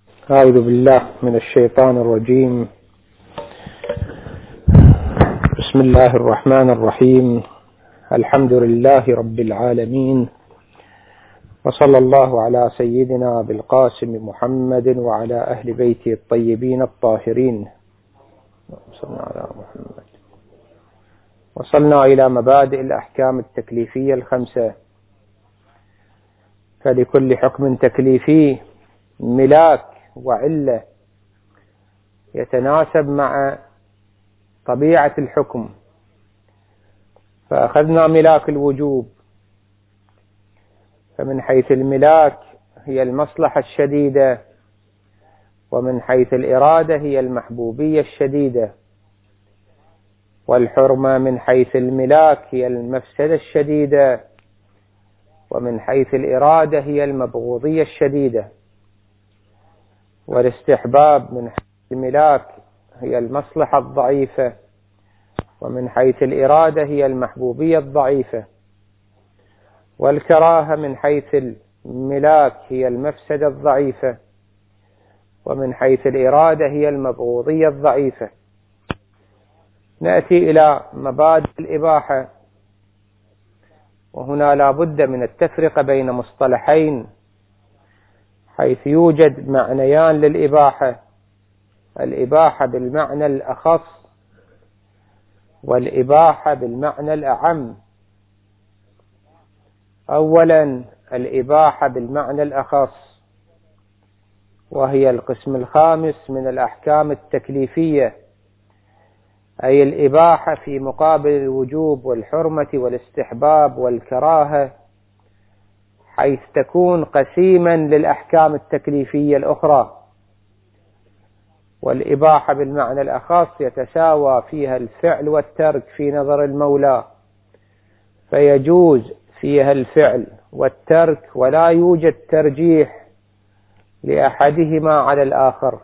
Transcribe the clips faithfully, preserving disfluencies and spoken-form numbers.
أعوذ بالله من الشيطان الرجيم. بسم الله الرحمن الرحيم. الحمد لله رب العالمين، وصلى الله على سيدنا بالقاسم محمد وعلى أهل بيته الطيبين الطاهرين. وصلنا على محمد. وصلنا إلى مبادئ الأحكام التكليفية الخمسة. فلكل حكم تكليفي ملاك وعلة يتناسب مع طبيعة الحكم. فأخذنا ملاك الوجوب، فمن حيث الملاك هي المصلحة الشديدة، ومن حيث الإرادة هي المحبوبية الشديدة، والحرمة من حيث الملاك هي المفسدة الشديدة، ومن حيث الإرادة هي المبغوضية الشديدة، والاستحباب من حيث الملاك هي المصلحة الضعيفة، ومن حيث الإرادة هي المحبوبية الضعيفة، والكراهة من حيث الملاك هي المفسدة الضعيفة، ومن حيث الإرادة هي المبغوضية الضعيفة. نأتي إلى مبادئ الإباحة، وهنا لا بد من التفرقة بين مصطلحين، حيث يوجد معنيان للإباحة: الإباحة بالمعنى الأخص، والإباحة بالمعنى الأعم. أولا الإباحة بالمعنى الأخص، وهي القسم الخامس من الأحكام التكليفية، أي الإباحة في مقابل الوجوب والحرمة والاستحباب والكراهة، حيث تكون قسيما للأحكام التكليفية الأخرى. والإباحة بالمعنى الأخص يتساوى فيها الفعل والترك في نظر المولى، فيجوز فيها الفعل والترك، ولا يوجد ترجيح لأحدهما على الآخر.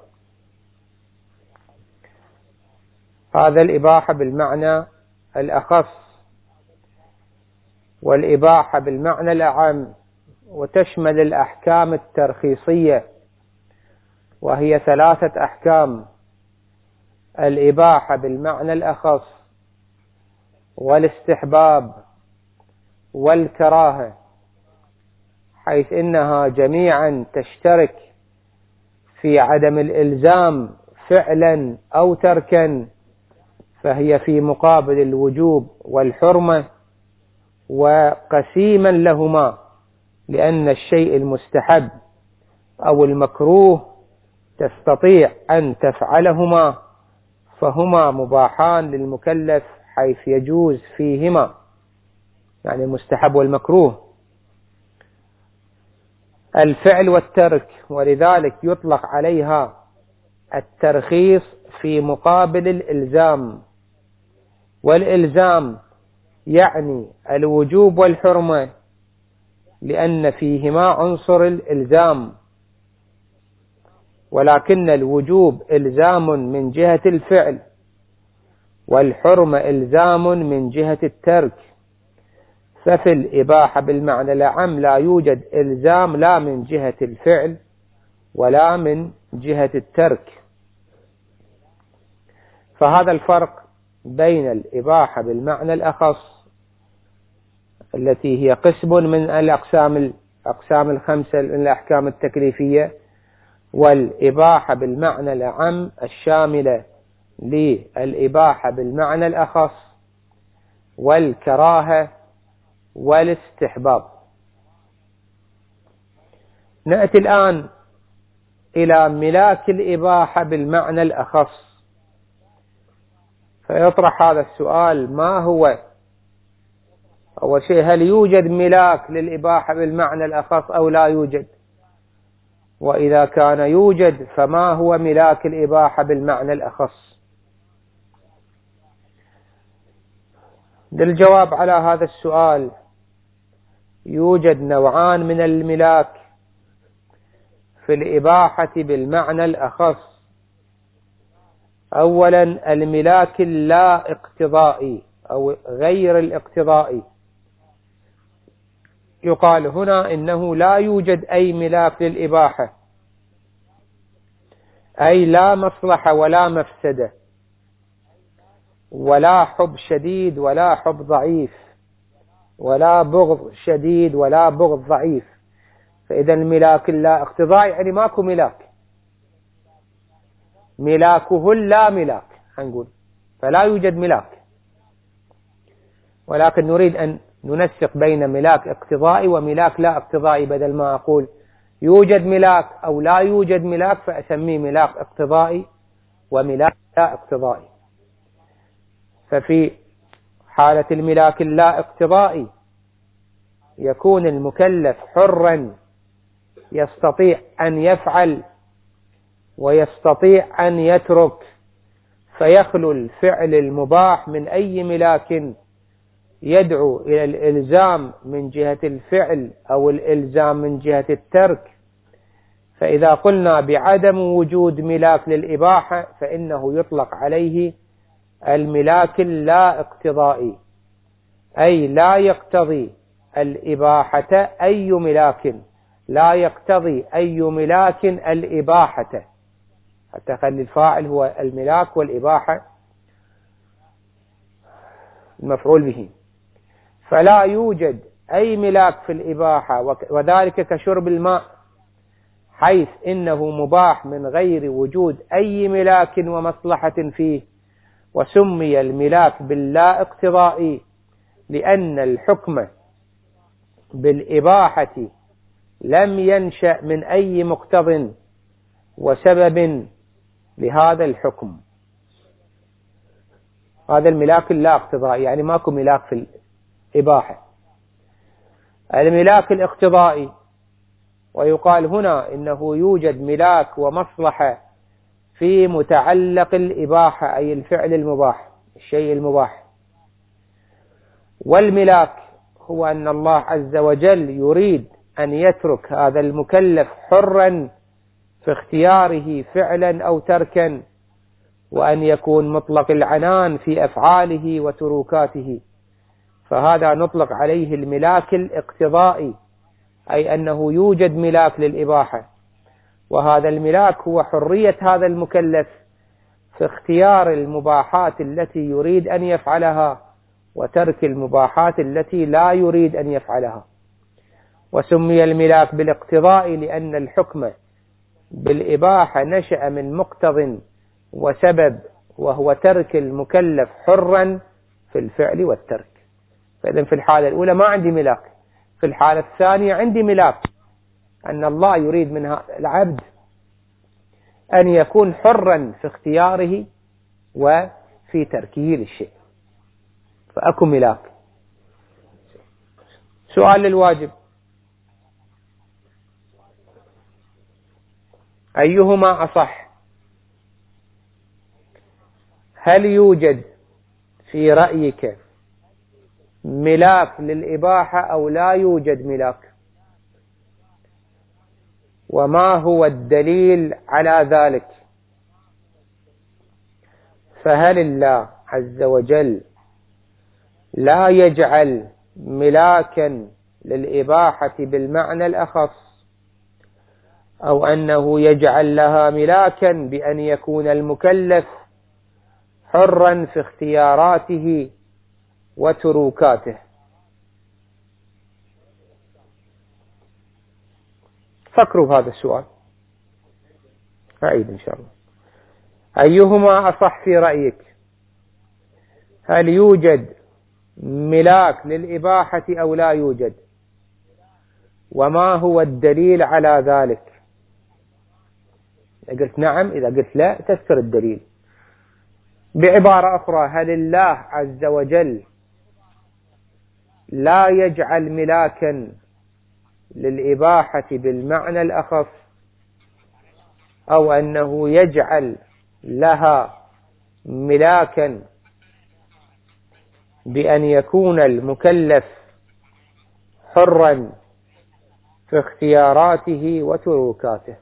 هذا الإباحة بالمعنى الأخص. والإباحة بالمعنى الأعم، وتشمل الأحكام الترخيصية، وهي ثلاثة أحكام: الإباحة بالمعنى الأخص، والاستحباب، والكراهة، حيث إنها جميعا تشترك في عدم الإلزام فعلا أو تركا، فهي في مقابل الوجوب والحرمة، وقسيما لهما، لأن الشيء المستحب أو المكروه تستطيع أن تفعلهما، فهما مباحان للمكلف حيث يجوز فيهما، يعني المستحب والمكروه، الفعل والترك، ولذلك يطلق عليها الترخيص في مقابل الإلزام. والإلزام يعني الوجوب والحرمة، لأن فيهما عنصر الإلزام، ولكن الوجوب إلزام من جهة الفعل، والحرمة إلزام من جهة الترك. ففي الإباحة بالمعنى العام لا يوجد إلزام لا من جهة الفعل ولا من جهة الترك. فهذا الفرق بين الإباحة بالمعنى الأخص التي هي قسم من الأقسام الأقسام الخمسة من الأحكام التكليفية، والإباحة بالمعنى الأعم الشاملة للإباحة بالمعنى الأخص والكراهة والاستحباب. نأتي الآن إلى ملاك الإباحة بالمعنى الأخص. فيطرح هذا السؤال: ما هو؟ أول شيء، هل يوجد ملاك للإباحة بالمعنى الأخص أو لا يوجد؟ وإذا كان يوجد، فما هو ملاك الإباحة بالمعنى الأخص؟ للجواب على هذا السؤال يوجد نوعان من الملاك في الإباحة بالمعنى الأخص. أولا الملاك اللا اقتضائي أو غير الاقتضائي. يقال هنا إنه لا يوجد أي ملاك للإباحة، أي لا مصلحة ولا مفسدة، ولا حب شديد ولا حب ضعيف، ولا بغض شديد ولا بغض ضعيف. فإذا الملاك لا اقتضاء يعني ماكو ملاك، ملاكه لا ملاك هنقول، فلا يوجد ملاك. ولكن نريد أن ننسق بين ملاك اقتضائي وملاك لا اقتضائي، بدل ما أقول يوجد ملاك أو لا يوجد ملاك فأسميه ملاك اقتضائي وملاك لا اقتضائي. ففي حالة الملاك اللا اقتضائي يكون المكلف حرا يستطيع أن يفعل ويستطيع أن يترك، فيخلو الفعل المباح من أي ملاك يدعو إلى الإلزام من جهة الفعل أو الإلزام من جهة الترك. فإذا قلنا بعدم وجود ملاك للإباحة فإنه يطلق عليه الملاك اللا اقتضائي، أي لا يقتضي الإباحة أي ملاك، لا يقتضي أي ملاك الإباحة، حتى خلي الفاعل هو الملاك والإباحة المفعول به. فلا يوجد أي ملاك في الإباحة، وذلك كشرب الماء، حيث إنه مباح من غير وجود أي ملاك ومصلحة فيه. وسمي الملاك باللا اقتضائي لأن الحكم بالإباحة لم ينشأ من أي مقتض وسبب لهذا الحكم. هذا الملاك اللا اقتضائي يعني ماكو ملاك في الإباحة. الملاك الاقتضائي، ويقال هنا إنه يوجد ملاك ومصلحة في متعلق الإباحة أي الفعل المباح، الشيء المباح. والملاك هو أن الله عز وجل يريد أن يترك هذا المكلف حرا في اختياره فعلا أو تركا، وأن يكون مطلق العنان في أفعاله وتروكاته، فهذا نطلق عليه الملاك الاقتضائي، أي أنه يوجد ملاك للإباحة، وهذا الملاك هو حرية هذا المكلف في اختيار المباحات التي يريد أن يفعلها وترك المباحات التي لا يريد أن يفعلها. وسمي الملاك بالاقتضاء لأن الحكم بالإباحة نشأ من مقتض وسبب، وهو ترك المكلف حرا في الفعل والترك. فإذن في الحالة الأولى ما عندي ملاك، في الحالة الثانية عندي ملاك، أن الله يريد من العبد أن يكون حرا في اختياره وفي تركه للشيء، فأكو ملاك. سؤال للواجب: أيهما أصح؟ هل يوجد في رأيك ملاك للإباحة أو لا يوجد ملاك؟ وما هو الدليل على ذلك؟ فهل الله عز وجل لا يجعل ملاكا للإباحة بالمعنى الأخص، أو أنه يجعل لها ملاكا بأن يكون المكلف حرا في اختياراته وتروكاته؟ فكروا هذا السؤال، أعيد إن شاء الله. أيهما أصح في رأيك؟ هل يوجد ملاك للإباحة أو لا يوجد؟ وما هو الدليل على ذلك؟ إذا قلت نعم، إذا قلت لا تذكر الدليل. بعبارة أخرى: هل الله عز وجل لا يجعل ملاكا للإباحة بالمعنى الأخص، أو أنه يجعل لها ملاكا بأن يكون المكلف حرا في اختياراته وتروكاته؟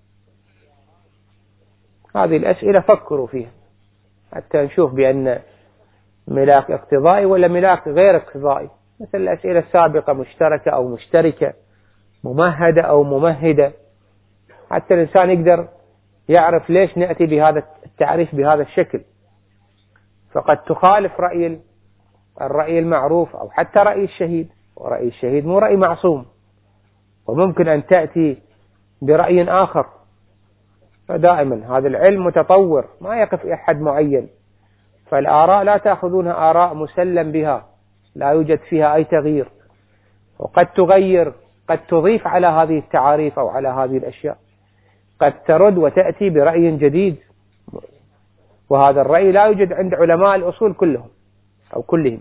هذه الأسئلة فكروا فيها حتى نشوف بأن ملاك اقتضائي ولا ملاك غير اقتضائي. مثل الأسئلة السابقة: مشتركة أو مشتركة، ممهدة أو ممهدة، حتى الإنسان يقدر يعرف ليش نأتي بهذا التعريف بهذا الشكل، فقد تخالف رأي الرأي المعروف أو حتى رأي الشهيد، ورأي الشهيد مو رأي معصوم، وممكن أن تأتي برأي آخر. فدائما هذا العلم متطور، ما يقف أحد معين، فالآراء لا تأخذونها آراء مسلم بها لا يوجد فيها أي تغيير، وقد تغير، قد تضيف على هذه التعاريف أو على هذه الأشياء، قد ترد وتأتي برأي جديد، وهذا الرأي لا يوجد عند علماء الأصول كلهم أو كلهم.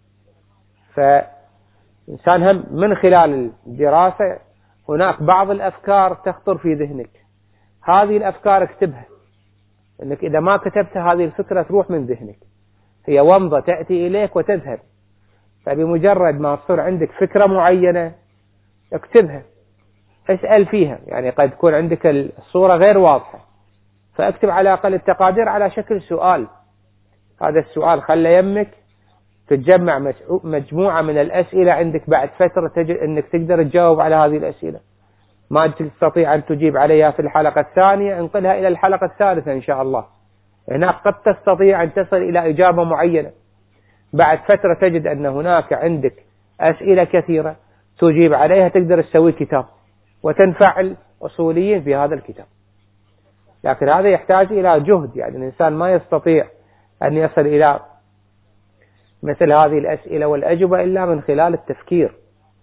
فإنسان هم من خلال الدراسة هناك بعض الأفكار تخطر في ذهنك، هذه الأفكار اكتبها، أنك إذا ما كتبتها هذه الفكرة تروح من ذهنك، هي ومضة تأتي إليك وتذهب. فبمجرد ما تصير عندك فكرة معينة اكتبها، اسأل فيها، يعني قد تكون عندك الصورة غير واضحة، فاكتب على أقل التقادير على شكل سؤال، هذا السؤال خلى يمك تتجمع مجموعة من الأسئلة عندك، بعد فترة تجد أنك تقدر تجاوب على هذه الأسئلة، ما تستطيع أن تجيب عليها في الحلقة الثانية انقلها إلى الحلقة الثالثة إن شاء الله. هناك قد تستطيع أن تصل إلى إجابة معينة، بعد فترة تجد أن هناك عندك أسئلة كثيرة تجيب عليها، تقدر تسوي كتاب وتنفع الأصوليين في هذا الكتاب. لكن هذا يحتاج إلى جهد، يعني الإنسان ما يستطيع أن يصل إلى مثل هذه الأسئلة والأجوبة إلا من خلال التفكير.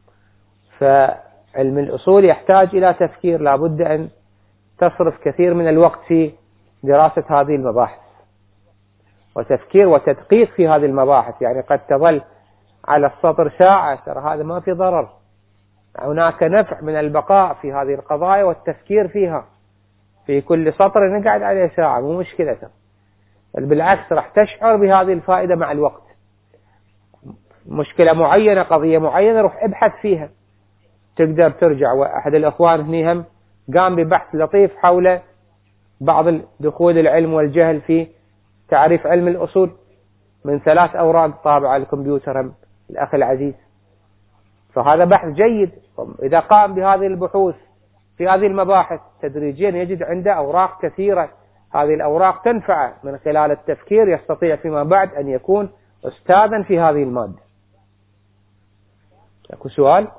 فعلم الأصول يحتاج إلى تفكير، لا بد أن تصرف كثير من الوقت في دراسة هذه المباحث وتفكير وتدقيق في هذه المباحث، يعني قد تظل على السطر ساعة، ترى هذا ما في ضرر، هناك نفع من البقاء في هذه القضايا والتفكير فيها، في كل سطر نقعد عليه ساعة مو مشكلة، بل بالعكس راح تشعر بهذه الفائدة مع الوقت. مشكلة معينة، قضية معينة، روح ابحث فيها، تقدر ترجع. وأحد الأخوان هني هم قام ببحث لطيف حول بعض دخول العلم والجهل في تعريف علم الأصول، من ثلاث أوراق طابعة على الكمبيوتر هم الأخ العزيز، فهذا بحث جيد. إذا قام بهذه البحوث في هذه المباحث تدريجيا يجد عنده أوراق كثيرة، هذه الأوراق تنفع من خلال التفكير، يستطيع فيما بعد أن يكون أستاذا في هذه المادة. أكو سؤال؟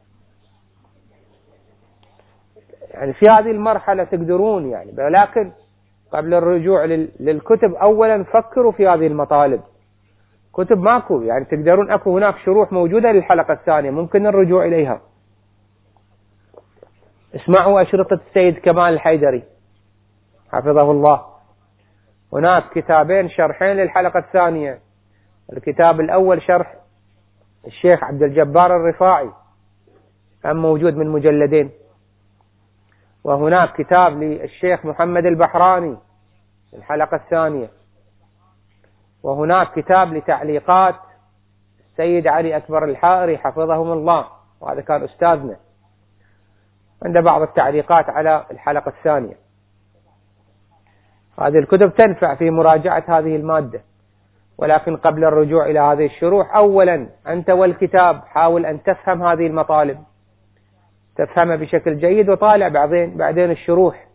يعني في هذه المرحلة تقدرون يعني، ولكن قبل الرجوع للكتب أولا فكروا في هذه المطالب. كتب ماكو، يعني تقدرون، أكو هناك شروح موجودة للحلقة الثانية ممكن الرجوع إليها. اسمعوا أشرطة السيد كمال الحيدري حفظه الله، هناك كتابين شرحين للحلقة الثانية. الكتاب الأول شرح الشيخ عبد الجبار الرفاعي، هم موجود من مجلدين، وهناك كتاب للشيخ محمد البحراني الحلقة الثانية، وهناك كتاب لتعليقات السيد علي أكبر الحائري حفظهم الله، وهذا كان أستاذنا، عنده بعض التعليقات على الحلقة الثانية. هذه الكتب تنفع في مراجعة هذه المادة. ولكن قبل الرجوع إلى هذه الشروح أولا أنت والكتاب حاول أن تفهم هذه المطالب، تفهمها بشكل جيد، وطالع بعدين بعدين الشروح،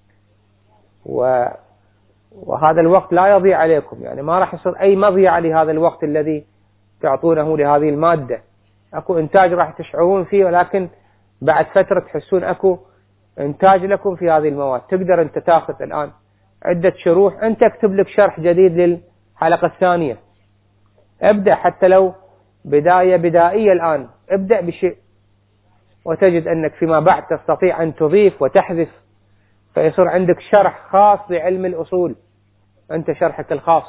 و وهذا الوقت لا يضيع عليكم، يعني ما راح يصير أي مضيعة لهذا الوقت الذي تعطونه لهذه المادة. أكو إنتاج راح تشعرون فيه، ولكن بعد فترة تحسون أكو إنتاج لكم في هذه المواد. تقدر أنت تأخذ الآن عدة شروح، أنت اكتب لك شرح جديد للحلقة الثانية، ابدأ حتى لو بداية بدائية الآن، ابدأ بشيء، وتجد أنك فيما بعد تستطيع أن تضيف وتحذف، فيصير عندك شرح خاص بعلم الأصول، أنت شرحك الخاص.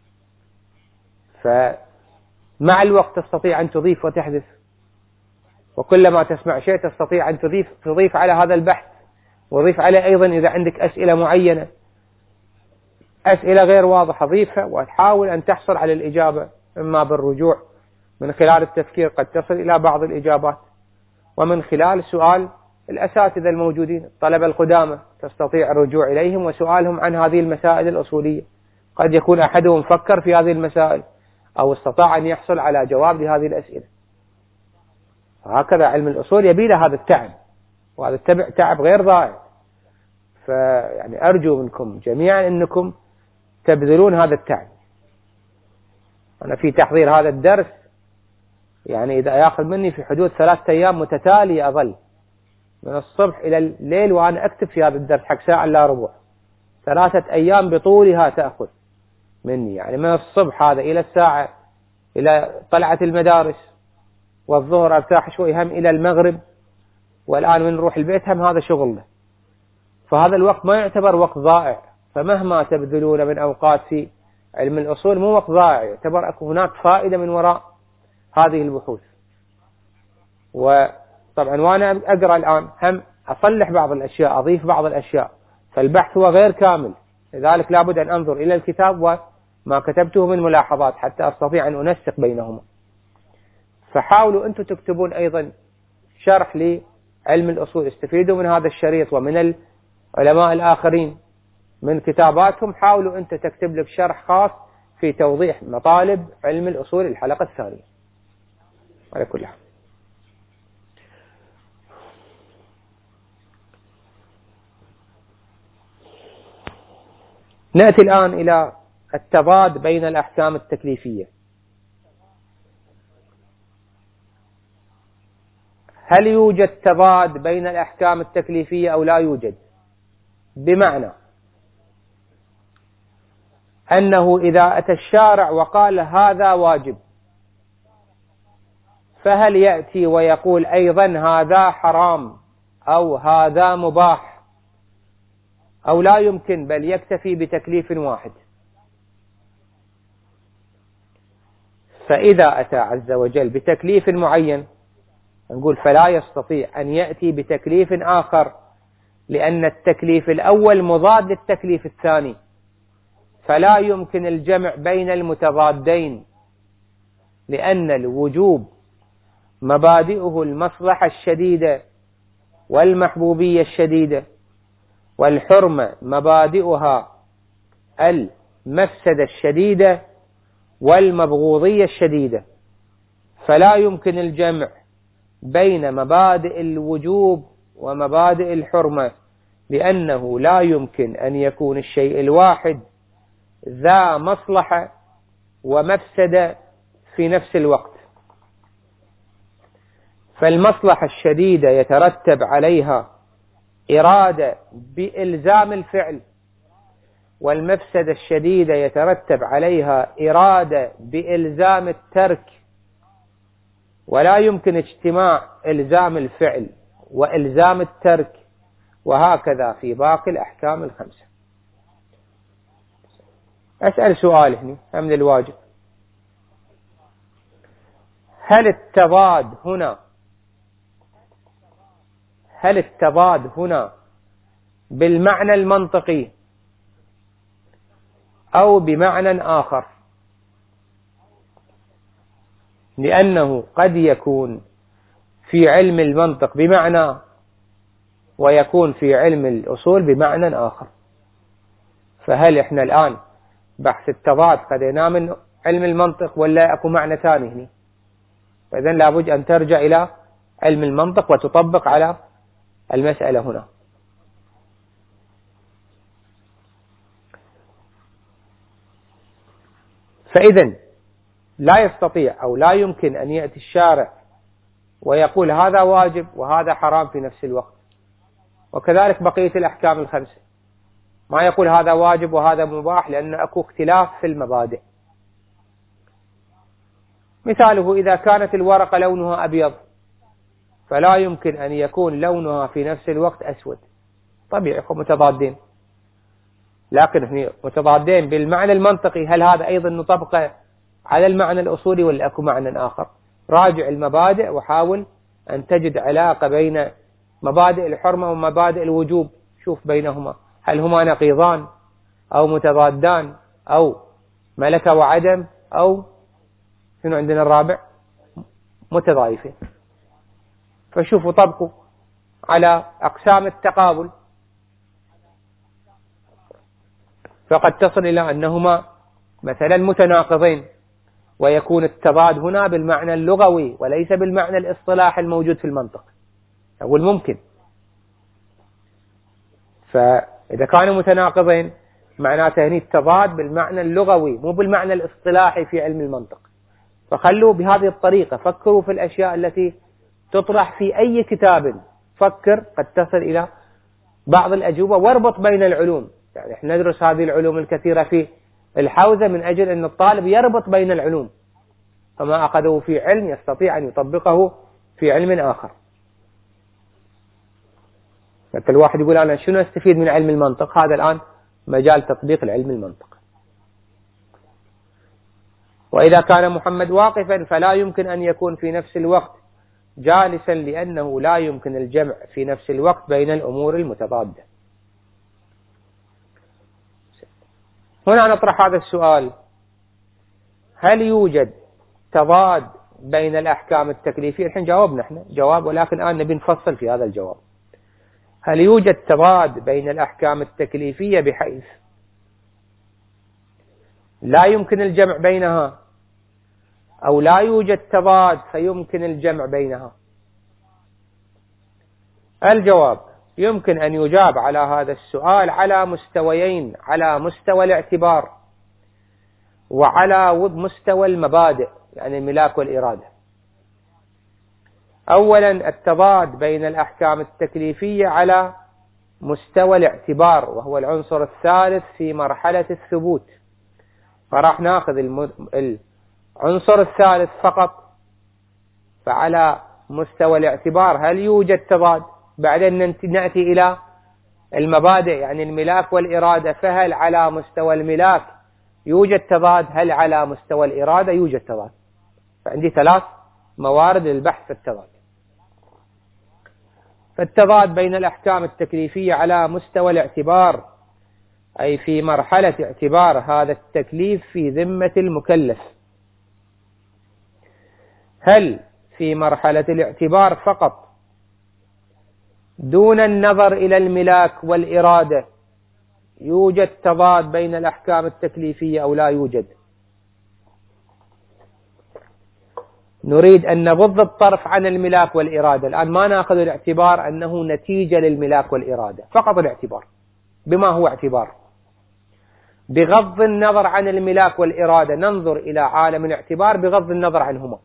فمع الوقت تستطيع أن تضيف وتحذف، وكلما تسمع شيء تستطيع أن تضيف تضيف على هذا البحث، وضيف عليه أيضا إذا عندك أسئلة معينة، أسئلة غير واضحة ضيفها، وتحاول أن تحصل على الإجابة، إما بالرجوع من خلال التفكير قد تصل إلى بعض الإجابات، ومن خلال سؤال الأساتذة الموجودين الطلبة القدامى تستطيع الرجوع إليهم وسؤالهم عن هذه المسائل الأصولية. قد يكون أحدهم فكر في هذه المسائل أو استطاع أن يحصل على جواب لهذه الأسئلة. هكذا علم الأصول يبي له هذا التعب، وهذا التعب غير ضائع. فيعني أرجو منكم جميعا أنكم تبذلون هذا التعب. أنا في تحضير هذا الدرس يعني إذا يأخذ مني في حدود ثلاثة أيام متتالية أظل من الصبح إلى الليل وأنا أكتب في هذا الدرس حق ساعة لا ربع، ثلاثة أيام بطولها تأخذ مني، يعني من الصبح هذا إلى الساعة إلى طلعة المدارس، والظهر أرتاح شوي هم إلى المغرب، والآن من نروح البيت هم هذا شغلنا. فهذا الوقت ما يعتبر وقت ضائع، فمهما تبذلون من أوقات في علم الأصول مو وقت ضائع، يعتبر أكو هناك فائدة من وراء هذه البحوث. وطبعا وأنا أقرأ الآن هم أصلح بعض الأشياء، أضيف بعض الأشياء، فالبحث هو غير كامل، لذلك لابد أن أنظر إلى الكتاب وما كتبته من ملاحظات حتى أستطيع أن أنسق بينهما. فحاولوا أنتم تكتبون أيضا شرح لعلم الأصول، استفيدوا من هذا الشريط ومن العلماء الآخرين من كتاباتهم. حاولوا أنت تكتب لك شرح خاص في توضيح مطالب علم الأصول الحلقة الثانية. على كل حال نأتي الآن إلى التضاد بين الأحكام التكليفية. هل يوجد تضاد بين الأحكام التكليفية أو لا يوجد؟ بمعنى أنه إذا أتى الشارع وقال هذا واجب، فهل يأتي ويقول أيضا هذا حرام أو هذا مباح، أو لا يمكن بل يكتفي بتكليف واحد؟ فإذا أتى عز وجل بتكليف معين نقول فلا يستطيع أن يأتي بتكليف آخر، لأن التكليف الأول مضاد للتكليف الثاني، فلا يمكن الجمع بين المتضادين، لأن الوجوب مبادئه المصلحة الشديدة والمحبوبية الشديدة، والحرمة مبادئها المفسدة الشديدة والمبغوضية الشديدة، فلا يمكن الجمع بين مبادئ الوجوب ومبادئ الحرمة، لأنه لا يمكن أن يكون الشيء الواحد ذا مصلحة ومفسدة في نفس الوقت. فالمصلحة الشديدة يترتب عليها إرادة بإلزام الفعل، والمفسدة الشديدة يترتب عليها إرادة بإلزام الترك، ولا يمكن اجتماع إلزام الفعل وإلزام الترك، وهكذا في باقي الأحكام الخمسة. أسأل سؤال هنا من الواجب: هل التضاد هنا هل التضاد هنا بالمعنى المنطقي أو بمعنى آخر؟ لأنه قد يكون في علم المنطق بمعنى ويكون في علم الأصول بمعنى آخر. فهل إحنا الآن بحث التضاد خذيناه من علم المنطق ولا أكو معنى ثاني هنا؟ فإذن لابد أن ترجع إلى علم المنطق وتطبق على المسألة هنا. فإذن لا يستطيع أو لا يمكن أن يأتي الشارع ويقول هذا واجب وهذا حرام في نفس الوقت، وكذلك بقية الأحكام الخمسة ما يقول هذا واجب وهذا مباح، لأن أكو اختلاف في المبادئ. مثاله إذا كانت الورقة لونها أبيض فلا يمكن أن يكون لونها في نفس الوقت أسود، طبيعي متضادين، لكن هنا متضادين بالمعنى المنطقي. هل هذا أيضا نطبقه على المعنى الأصولي ولا أكو معنى آخر؟ راجع المبادئ وحاول أن تجد علاقة بين مبادئ الحرمة ومبادئ الوجوب، شوف بينهما هل هما نقيضان أو متضادان أو ملكة وعدم، أو شنو عندنا الرابع متضايفين. فشوفوا طبقوا على أقسام التقابل، فقد تصل إلى أنهما مثلا متناقضين، ويكون التضاد هنا بالمعنى اللغوي وليس بالمعنى الاصطلاحي الموجود في المنطق. أقول ممكن. إذا كانوا متناقضين معناته هني التضاد بالمعنى اللغوي مو بالمعنى الاصطلاحي في علم المنطق. فخلوا بهذه الطريقة، فكروا في الأشياء التي تطرح في أي كتاب، فكر قد تصل إلى بعض الأجوبة، واربط بين العلوم. يعني احنا ندرس هذه العلوم الكثيرة في الحوزة من أجل أن الطالب يربط بين العلوم، فما أخذه في علم يستطيع أن يطبقه في علم آخر. مثل الواحد يقول أنا شنو أستفيد من علم المنطق؟ هذا الآن مجال تطبيق العلم المنطق. وإذا كان محمد واقفا فلا يمكن أن يكون في نفس الوقت جالسا، لأنه لا يمكن الجمع في نفس الوقت بين الأمور المتضادة. هنا نطرح هذا السؤال: هل يوجد تضاد بين الأحكام التكليفية؟ الحين جاوبنا احنا جواب، ولكن الآن نبي نفصل في هذا الجواب. هل يوجد تضاد بين الأحكام التكليفية بحيث لا يمكن الجمع بينها، أو لا يوجد تضاد فيمكن الجمع بينها؟ الجواب: يمكن أن يجاب على هذا السؤال على مستويين: على مستوى الاعتبار وعلى مستوى المبادئ، يعني الملاك والإرادة. أولا، التضاد بين الأحكام التكليفية على مستوى الاعتبار، وهو العنصر الثالث في مرحلة الثبوت. فراح ناخذ العنصر الثالث فقط. فعلى مستوى الاعتبار هل يوجد تضاد؟ بعدين نأتي إلى المبادئ، يعني الملاك والإرادة، فهل على مستوى الملاك يوجد تضاد؟ هل على مستوى الإرادة يوجد تضاد؟ فعندي ثلاث موارد للبحث في التضاد. فالتضاد بين الأحكام التكليفية على مستوى الاعتبار، أي في مرحلة اعتبار هذا التكليف في ذمة المكلف. هل في مرحلة الاعتبار فقط دون النظر إلى الملاك والإرادة يوجد تضاد بين الأحكام التكليفية أو لا يوجد؟ نريد أن نبض الطرف عن الملاك والإرادة. الآن ما نأخذ الاعتبار أنه نتيجة للملاك والإرادة، فقط الاعتبار. بما هو اعتبار؟ بغض النظر عن الملاك والإرادة ننظر إلى عالم الاعتبار بغض النظر عنهما،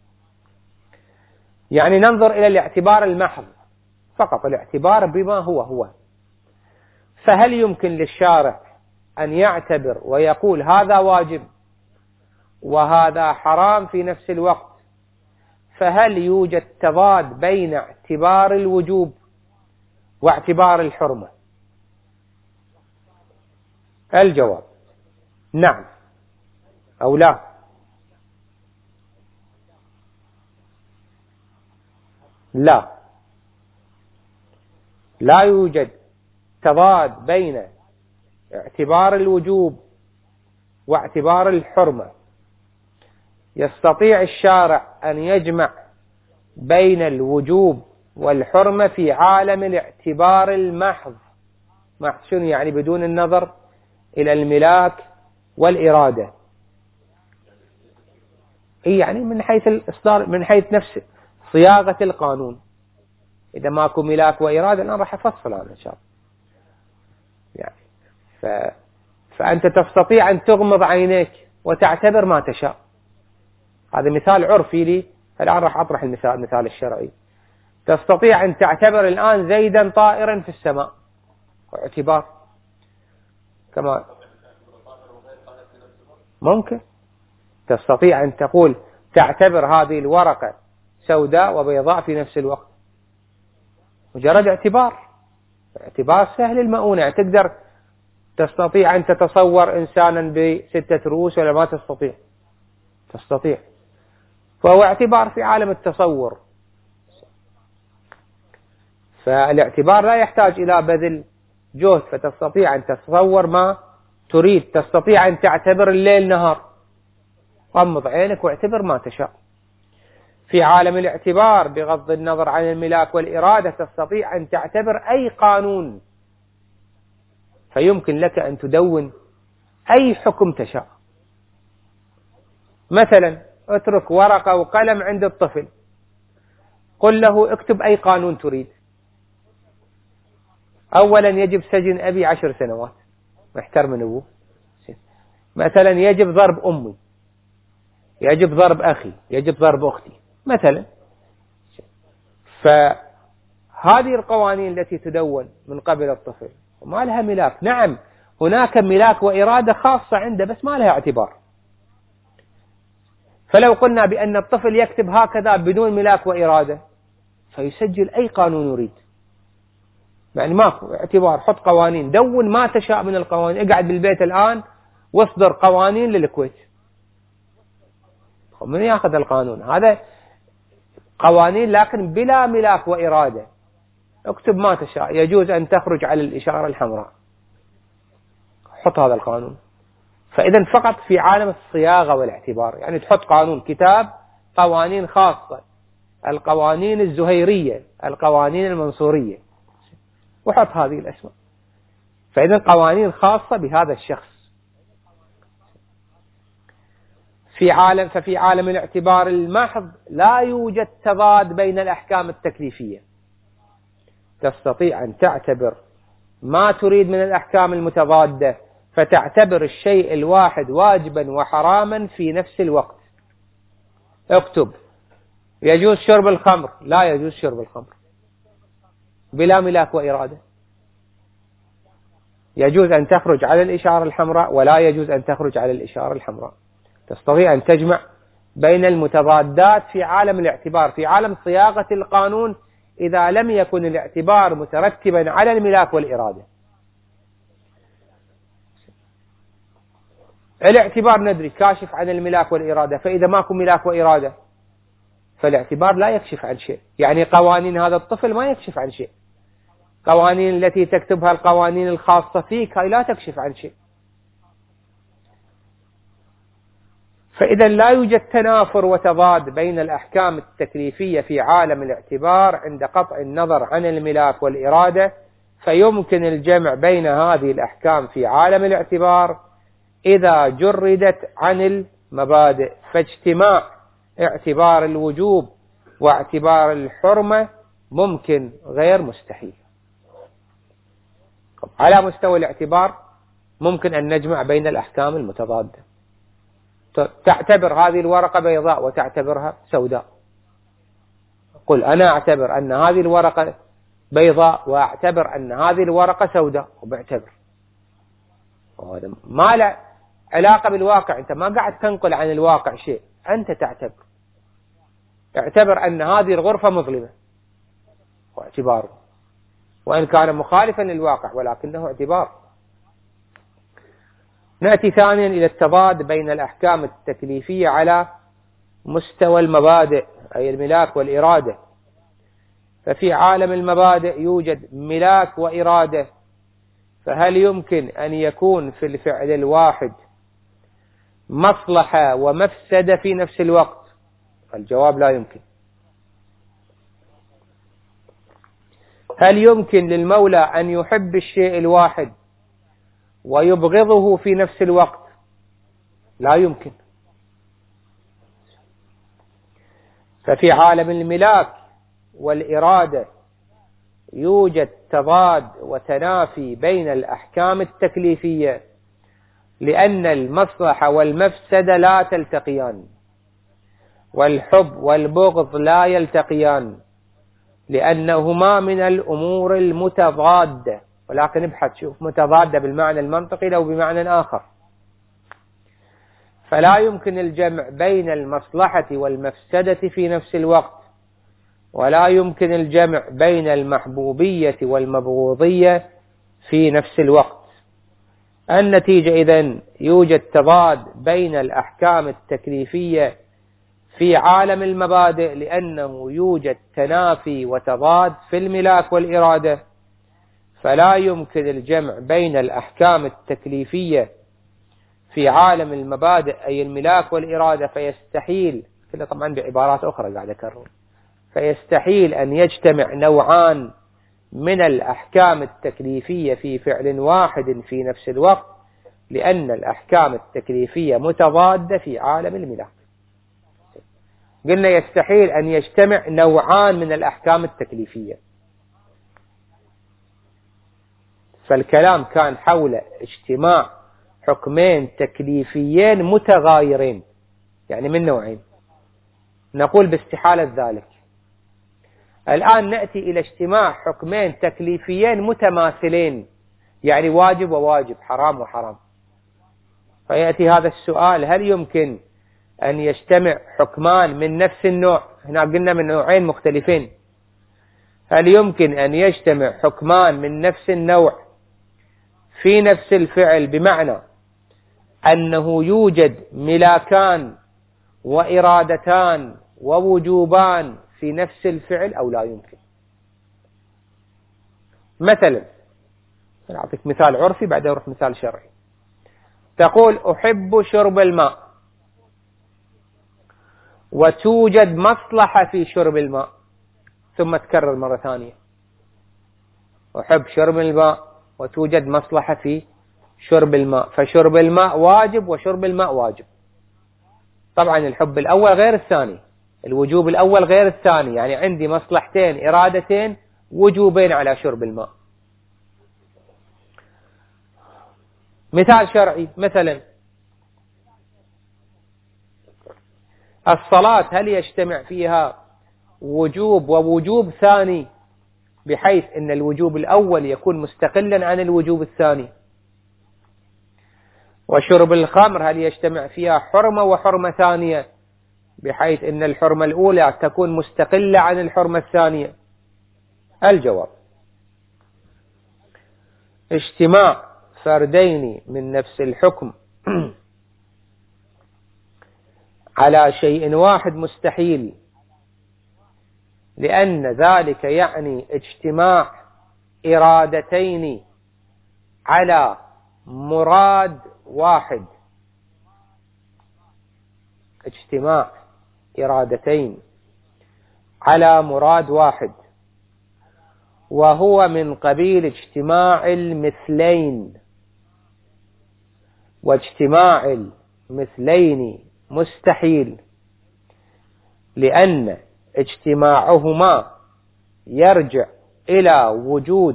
يعني ننظر إلى الاعتبار المحض، فقط الاعتبار بما هو هو. فهل يمكن للشارع أن يعتبر ويقول هذا واجب وهذا حرام في نفس الوقت؟ فهل يوجد تضاد بين اعتبار الوجوب واعتبار الحرمة؟ الجواب: نعم أو لا. لا، لا يوجد تضاد بين اعتبار الوجوب واعتبار الحرمة. يستطيع الشارع أن يجمع بين الوجوب والحرمة في عالم الاعتبار المحض. محض شنو يعني؟ بدون النظر إلى الملاك والإرادة. إيه يعني من حيث الإصدار، من حيث نفس صياغة القانون. إذا ماكو ملاك وإرادة الآن راح أفصل أنا إن شاء الله. يعني ف... فأنت تستطيع أن تغمض عينيك وتعتبر ما تشاء. هذا مثال عرفي لي، الآن راح أطرح المثال المثال الشرعي. تستطيع أن تعتبر الآن زيدا طائرا في السماء، اعتبار كما ممكن. تستطيع أن تقول تعتبر هذه الورقة سوداء وبيضاء في نفس الوقت، مجرد اعتبار. اعتبار سهل المؤونة. تقدر تستطيع أن تتصور إنسانا بستة رؤوس ولا ما تستطيع؟ تستطيع. فهو اعتبار في عالم التصور. فالاعتبار لا يحتاج إلى بذل جهد، فتستطيع أن تتصور ما تريد. تستطيع أن تعتبر الليل نهار، غمض عينك واعتبر ما تشاء. في عالم الاعتبار بغض النظر عن الملاك والإرادة تستطيع أن تعتبر أي قانون، فيمكن لك أن تدون أي حكم تشاء. مثلا اترك ورقة وقلم عند الطفل، قل له اكتب أي قانون تريد، أولا يجب سجن أبي عشر سنوات محتر من أبوه، مثلا يجب ضرب أمي، يجب ضرب أخي، يجب ضرب أختي مثلا. فهذه القوانين التي تدون من قبل الطفل وما لها ملاك. نعم هناك ملاك وإرادة خاصة عنده بس ما لها اعتبار. فلو قلنا بأن الطفل يكتب هكذا بدون ملاك وإرادة فيسجل أي قانون يريد، يعني ماكو اعتبار. حط قوانين، دون ما تشاء من القوانين، اقعد بالبيت الآن واصدر قوانين للكويت، من ياخذ القانون هذا؟ قوانين لكن بلا ملاك وإرادة. اكتب ما تشاء، يجوز أن تخرج على الإشارة الحمراء، حط هذا القانون. فإذا فقط في عالم الصياغة والاعتبار، يعني تحط قانون كتاب قوانين خاصة، القوانين الزهيرية، القوانين المنصورية، وحط هذه الأسماء. فإذا قوانين خاصة بهذا الشخص. في عالم ففي عالم الاعتبار المحض لا يوجد تضاد بين الأحكام التكليفية، تستطيع أن تعتبر ما تريد من الأحكام المتضادة، فتعتبر الشيء الواحد واجبا وحراما في نفس الوقت. اكتب يجوز شرب الخمر، لا يجوز شرب الخمر بلا ملاك وإرادة. يجوز أن تخرج على الإشارة الحمراء ولا يجوز أن تخرج على الإشارة الحمراء. تستطيع أن تجمع بين المتضادات في عالم الاعتبار. في عالم صياغة القانون إذا لم يكن الاعتبار مترتبا على الملاك والإرادة. الاعتبار ندري كاشف عن الملاك والإرادة، فإذا ماكو ملاك وإرادة فالاعتبار لا يكشف عن شيء. يعني قوانين هذا الطفل ما يكشف عن شيء، قوانين التي تكتبها القوانين الخاصة فيك هاي لا تكشف عن شيء. فإذا لا يوجد تنافر وتضاد بين الأحكام التكليفية في عالم الاعتبار عند قطع النظر عن الملاك والإرادة، فيمكن الجمع بين هذه الأحكام في عالم الاعتبار إذا جردت عن المبادئ. فاجتماع اعتبار الوجوب واعتبار الحرمة ممكن غير مستحيل. على مستوى الاعتبار ممكن أن نجمع بين الأحكام المتضادة. تعتبر هذه الورقة بيضاء وتعتبرها سوداء، قل أنا أعتبر أن هذه الورقة بيضاء وأعتبر أن هذه الورقة سوداء وبعتبر. وهذا ما له علاقة بالواقع، أنت ما قاعد تنقل عن الواقع شيء، أنت تعتبر. اعتبر أن هذه الغرفة مظلمة واعتباره، وإن كان مخالفا للواقع ولكنه اعتبار. نأتي ثانيا إلى التضاد بين الأحكام التكليفية على مستوى المبادئ أي الملاك والإرادة. ففي عالم المبادئ يوجد ملاك وإرادة، فهل يمكن أن يكون في الفعل الواحد مصلحة ومفسدة في نفس الوقت؟ الجواب لا يمكن. هل يمكن للمولى أن يحب الشيء الواحد ويبغضه في نفس الوقت؟ لا يمكن. ففي عالم الملاك والإرادة يوجد تضاد وتنافي بين الأحكام التكليفية، لأن المصلحة والمفسدة لا تلتقيان، والحب والبغض لا يلتقيان، لأنهما من الأمور المتضادة. ولكن ابحث شوف متضادة بالمعنى المنطقي لو بمعنى آخر. فلا يمكن الجمع بين المصلحة والمفسدة في نفس الوقت، ولا يمكن الجمع بين المحبوبية والمبغوضية في نفس الوقت. النتيجة إذن يوجد تضاد بين الأحكام التكليفية في عالم المبادئ، لأنه يوجد تنافي وتضاد في الملاك والإرادة، فلا يمكن الجمع بين الأحكام التكليفية في عالم المبادئ أي الملاك والإرادة، فيستحيل كله طبعا بعبارات أخرى قاعد أكرر فيستحيل أن يجتمع نوعان من الأحكام التكليفية في فعل واحد في نفس الوقت، لأن الأحكام التكليفية متضادة في عالم الملاك. قلنا يستحيل أن يجتمع نوعان من الأحكام التكليفية. فالكلام كان حول اجتماع حكمين تكليفيين متغايرين، يعني من نوعين، نقول باستحالة ذلك. الآن نأتي إلى اجتماع حكمين تكليفيين متماثلين، يعني واجب وواجب، حرام وحرام. فيأتي هذا السؤال: هل يمكن أن يجتمع حكمان من نفس النوع؟ هنا قلنا من نوعين مختلفين. هل يمكن أن يجتمع حكمان من نفس النوع في نفس الفعل، بمعنى أنه يوجد ملاكان وإرادتان ووجوبان في نفس الفعل، أو لا يمكن؟ مثلا أعطيك مثال عرفي بعدين أروح مثال شرعي. تقول: أحب شرب الماء، وتوجد مصلحة في شرب الماء، ثم تكرر مرة ثانية: أحب شرب الماء وتوجد مصلحة في شرب الماء، فشرب الماء واجب وشرب الماء واجب. طبعا الحب الأول غير الثاني، الوجوب الأول غير الثاني، يعني عندي مصلحتين، إرادتين، وجوبين على شرب الماء. مثال شرعي: مثلا الصلاة، هل يجتمع فيها وجوب ووجوب ثاني، بحيث أن الوجوب الأول يكون مستقلا عن الوجوب الثاني؟ وشرب الخمر، هل يجتمع فيها حرمة وحرمة ثانية، بحيث أن الحرمة الأولى تكون مستقلة عن الحرمة الثانية؟ الجواب: اجتماع فردين من نفس الحكم على شيء واحد مستحيل، لأن ذلك يعني اجتماع إرادتين على مراد واحد. اجتماع إرادتين على مراد واحد، وهو من قبيل اجتماع المثلين، واجتماع المثلين مستحيل، لأن اجتماعهما يرجع إلى وجود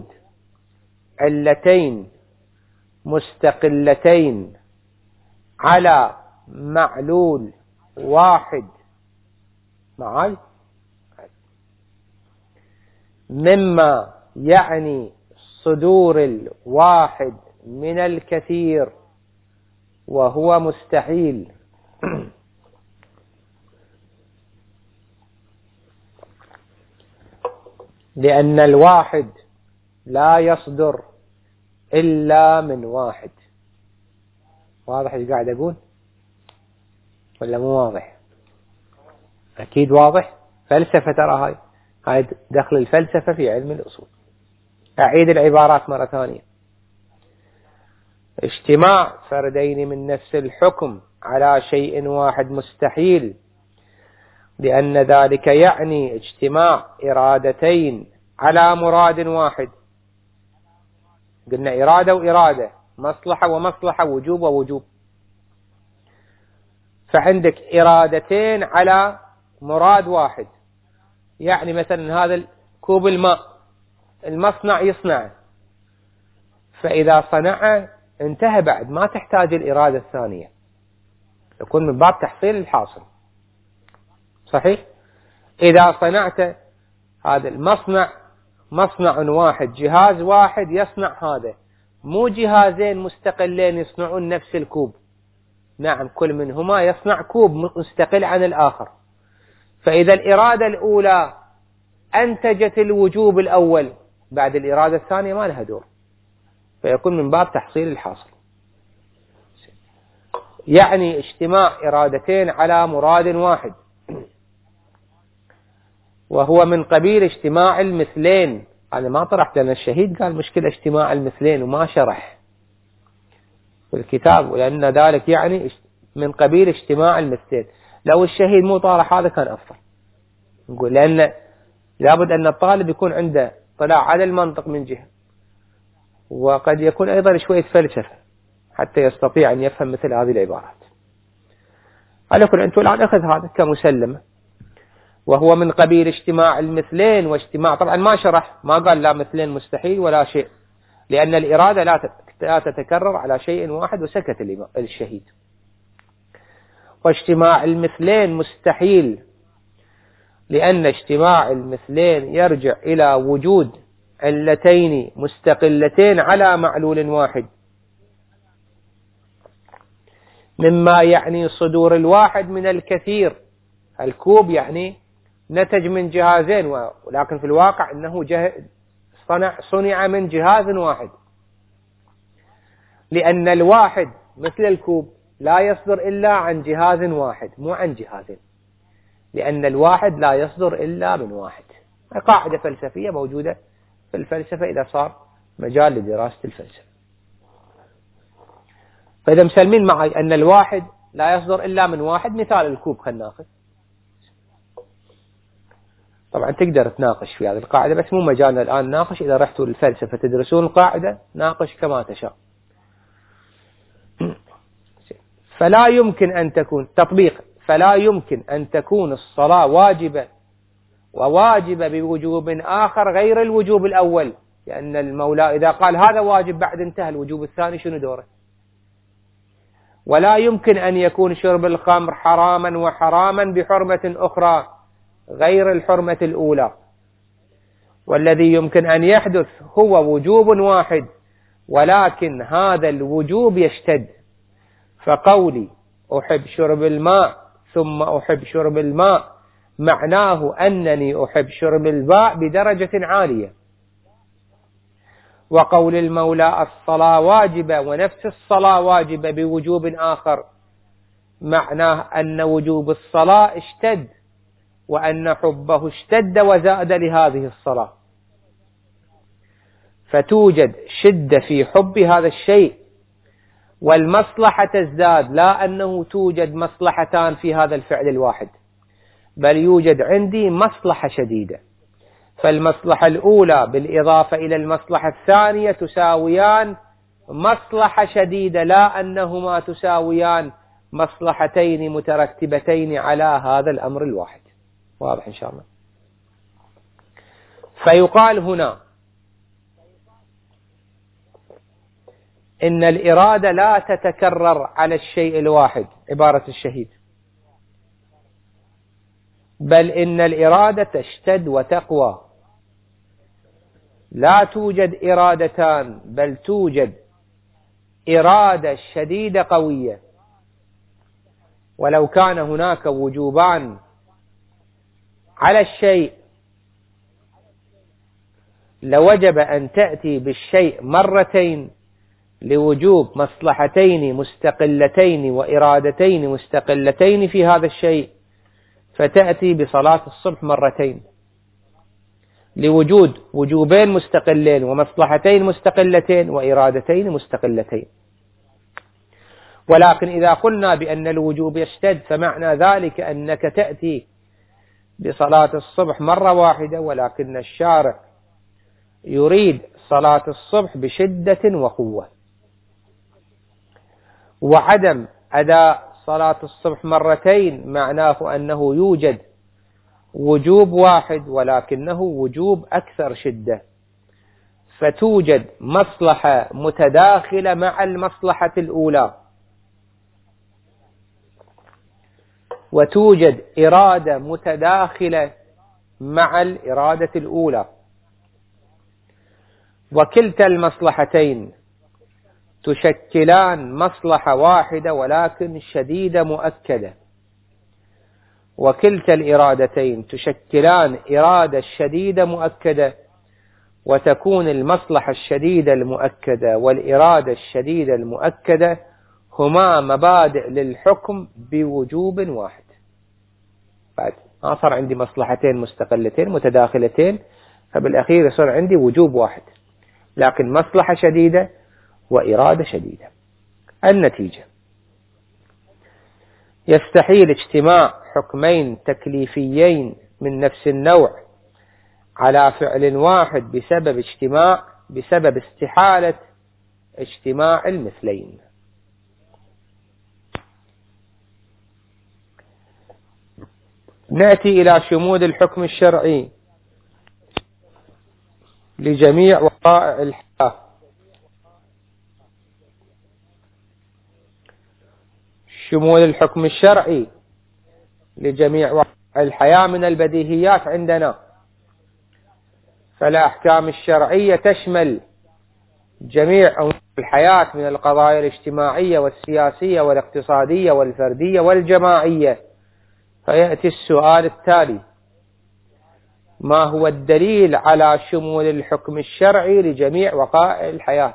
علتين مستقلتين على معلول واحد، معي، مما يعني صدور الواحد من الكثير، وهو مستحيل. لأن الواحد لا يصدر إلا من واحد. واضح اللي قاعد أقول ولا مو واضح؟ أكيد واضح. فلسفة ترى هاي هاي دخل الفلسفة في علم الأصول. أعيد العبارات مرة ثانية: اجتماع فردين من نفس الحكم على شيء واحد مستحيل، لأن ذلك يعني اجتماع إرادتين على مراد واحد. قلنا إرادة وإرادة، مصلحة ومصلحة، وجوب ووجوب. فعندك إرادتين على مراد واحد، يعني مثلا هذا كوب الماء المصنع يصنعه، فإذا صنعه انتهى، بعد ما تحتاج الإرادة الثانية، يكون من باب تحصيل الحاصل. صحيح؟ إذا صنعت هذا المصنع، مصنع واحد، جهاز واحد يصنع هذا، مو جهازين مستقلين يصنعون نفس الكوب. نعم، كل منهما يصنع كوب مستقل عن الآخر. فإذا الإرادة الأولى أنتجت الوجوب الأول، بعد الإرادة الثانية ما لها دور، فيكون من باب تحصيل الحاصل. يعني اجتماع إرادتين على مراد واحد، وهو من قبيل اجتماع المثلين. أنا ما طرحت، لأن الشهيد قال مشكلة اجتماع المثلين وما شرح في الكتاب، ولأن ذلك يعني من قبيل اجتماع المثلين. لو الشهيد مو طارح هذا كان أفضل نقول، لأن لابد أن الطالب يكون عنده طلاع على المنطق من جهة، وقد يكون أيضا شوية فلسفة حتى يستطيع أن يفهم مثل هذه العبارات. على كل أنتم الآن أخذ هذا كمسلمة، وهو من قبيل اجتماع المثلين. واجتماع طبعا ما شرح، ما قال لا مثلين مستحيل ولا شيء، لأن الإرادة لا تتكرر على شيء واحد، وسكت الشهيد. واجتماع المثلين مستحيل، لأن اجتماع المثلين يرجع إلى وجود علتين مستقلتين على معلول واحد، مما يعني صدور الواحد من الكثير. الكوب يعني نتج من جهازين، ولكن في الواقع أنه صنع, صنع من جهاز واحد، لأن الواحد مثل الكوب لا يصدر إلا عن جهاز واحد، مو عن جهازين، لأن الواحد لا يصدر إلا من واحد. قاعدة فلسفية موجودة في الفلسفة إذا صار مجال لدراسة الفلسفة. فإذا مسلمين معي أن الواحد لا يصدر إلا من واحد، مثال الكوب خلنا ناخذ. طبعا تقدر تناقش في هذه القاعدة، بس مو مجالنا الآن ناقش. إذا رحتوا للفلسفة تدرسون القاعدة ناقش كما تشاء. فلا يمكن أن تكون تطبيق فلا يمكن أن تكون الصلاة واجبة وواجبة بوجوب آخر غير الوجوب الأول، لأن المولى إذا قال هذا واجب بعد انتهى الوجوب الثاني شنو دوره؟ ولا يمكن أن يكون شرب الخمر حراما وحراما بحرمة أخرى غير الحرمة الأولى، والذي يمكن أن يحدث هو وجوب واحد، ولكن هذا الوجوب يشتد. فقولي أحب شرب الماء ثم أحب شرب الماء معناه أنني أحب شرب الماء بدرجة عالية، وقول المولى الصلاة واجبة ونفس الصلاة واجبة بوجوب آخر معناه أن وجوب الصلاة اشتد، وأن حبه اشتد وزاد لهذه الصلاة، فتوجد شدة في حب هذا الشيء والمصلحة تزداد، لا أنه توجد مصلحتان في هذا الفعل الواحد، بل يوجد عندي مصلحة شديدة. فالمصلحة الأولى بالإضافة إلى المصلحة الثانية تساويان مصلحة شديدة، لا أنهما تساويان مصلحتين مترتبتين على هذا الأمر الواحد. واضح إن شاء الله؟ فيقال هنا إن الإرادة لا تتكرر على الشيء الواحد، عبارة الشهيد، بل إن الإرادة تشتد وتقوى. لا توجد إرادتان، بل توجد إرادة شديدة قوية. ولو كان هناك وجوبان على الشيء لوجب أن تأتي بالشيء مرتين لوجوب مصلحتين مستقلتين وإرادتين مستقلتين في هذا الشيء، فتأتي بصلاة الصبح مرتين لوجود وجوبين مستقلين ومصلحتين مستقلتين وإرادتين مستقلتين. ولكن إذا قلنا بأن الوجوب يشتد، فمعنى ذلك أنك تأتي بصلاة الصبح مرة واحدة، ولكن الشارع يريد صلاة الصبح بشدة وقوة. وعدم أداء صلاة الصبح مرتين معناه أنه يوجد وجوب واحد ولكنه وجوب أكثر شدة، فتوجد مصلحة متداخلة مع المصلحة الأولى، وتوجد إرادة متداخلة مع الإرادة الأولى، وكلتا المصلحتين تشكلان مصلحة واحدة ولكن شديدة مؤكدة، وكلتا الإرادتين تشكلان إرادة شديدة مؤكدة، وتكون المصلحة الشديدة المؤكدة والإرادة الشديدة المؤكدة هما مبادئ للحكم بوجوب واحد. بعد ما صار عندي مصلحتين مستقلتين متداخلتين، فبالأخير يصير عندي وجوب واحد، لكن مصلحة شديدة وإرادة شديدة. النتيجة: يستحيل اجتماع حكمين تكليفيين من نفس النوع على فعل واحد بسبب اجتماع بسبب استحالة اجتماع المثلين. نأتي إلى شمول الحكم الشرعي لجميع وقائع الحياة شمول الحكم الشرعي لجميع واقع الحياة من البديهيات عندنا، فالأحكام الشرعية تشمل جميع أنواع الحياة من القضايا الاجتماعية والسياسية والاقتصادية والفردية والجماعية. فيأتي السؤال التالي: ما هو الدليل على شمول الحكم الشرعي لجميع وقائع الحياة؟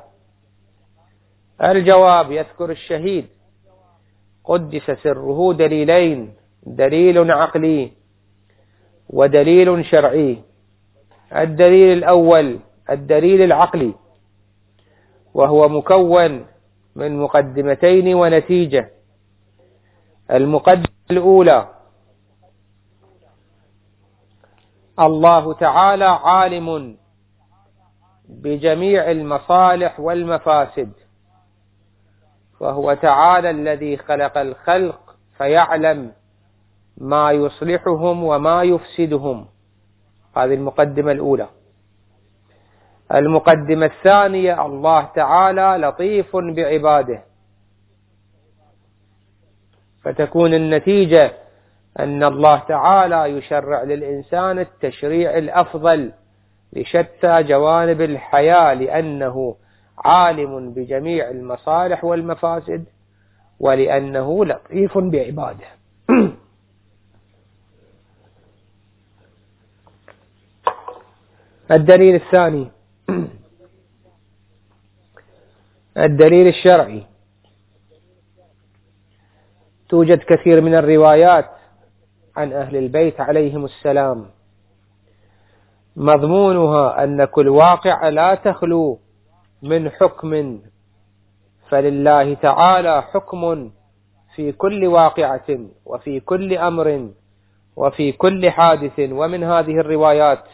الجواب: يذكر الشهيد قدس سره دليلين: دليل عقلي ودليل شرعي. الدليل الأول الدليل العقلي، وهو مكون من مقدمتين ونتيجة. المقدمة الأولى: الله تعالى عالم بجميع المصالح والمفاسد، فهو تعالى الذي خلق الخلق فيعلم ما يصلحهم وما يفسدهم. هذه المقدمة الأولى. المقدمة الثانية: الله تعالى لطيف بعباده، فتكون النتيجة أن الله تعالى يشرع للإنسان التشريع الأفضل لشتى جوانب الحياة، لأنه عالم بجميع المصالح والمفاسد، ولأنه لطيف بعباده. الدليل الثاني الدليل الشرعي. توجد كثير من الروايات عن أهل البيت عليهم السلام مضمونها أن كل واقع لا تخلو من حكم، فلله تعالى حكم في كل واقعة وفي كل أمر وفي كل حادث. ومن هذه الروايات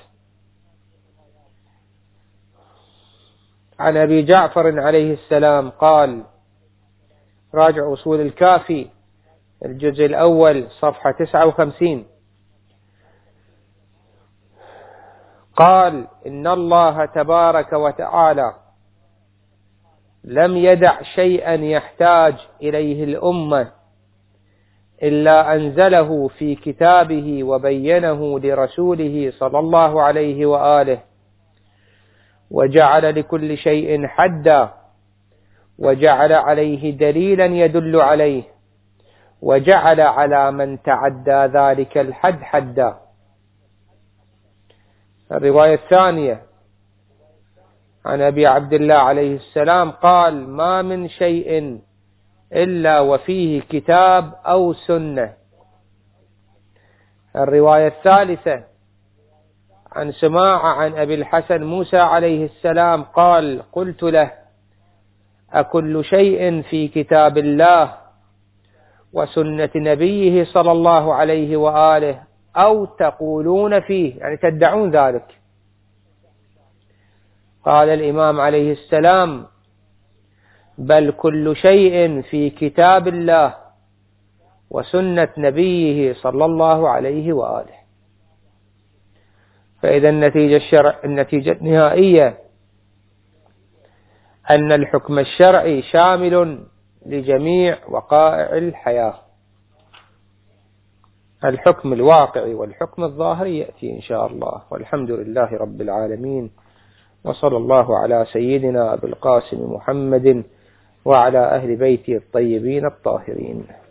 عن أبي جعفر عليه السلام قال: راجع أصول الكافي الجزء الأول صفحة تسعة وخمسين، قال: إن الله تبارك وتعالى لم يدع شيئا يحتاج إليه الأمة إلا أنزله في كتابه وبينه لرسوله صلى الله عليه وآله، وجعل لكل شيء حدا، وجعل عليه دليلا يدل عليه، وجعل على من تعدى ذلك الحد حدا. الرواية الثانية عن أبي عبد الله عليه السلام قال: ما من شيء إلا وفيه كتاب أو سنة. الرواية الثالثة عن سماعة عن أبي الحسن موسى عليه السلام قال: قلت له: أكل شيء في كتاب الله وسنة نبيه صلى الله عليه وآله أو تقولون فيه، يعني تدعون ذلك؟ قال الإمام عليه السلام: بل كل شيء في كتاب الله وسنة نبيه صلى الله عليه وآله. فإذا النتيجة الشرع النتيجة النهائية أن الحكم الشرعي شامل لجميع وقائع الحياة. الحكم الواقعي والحكم الظاهري يأتي إن شاء الله، والحمد لله رب العالمين، وصلى الله على سيدنا أبي القاسم محمد وعلى أهل بيته الطيبين الطاهرين.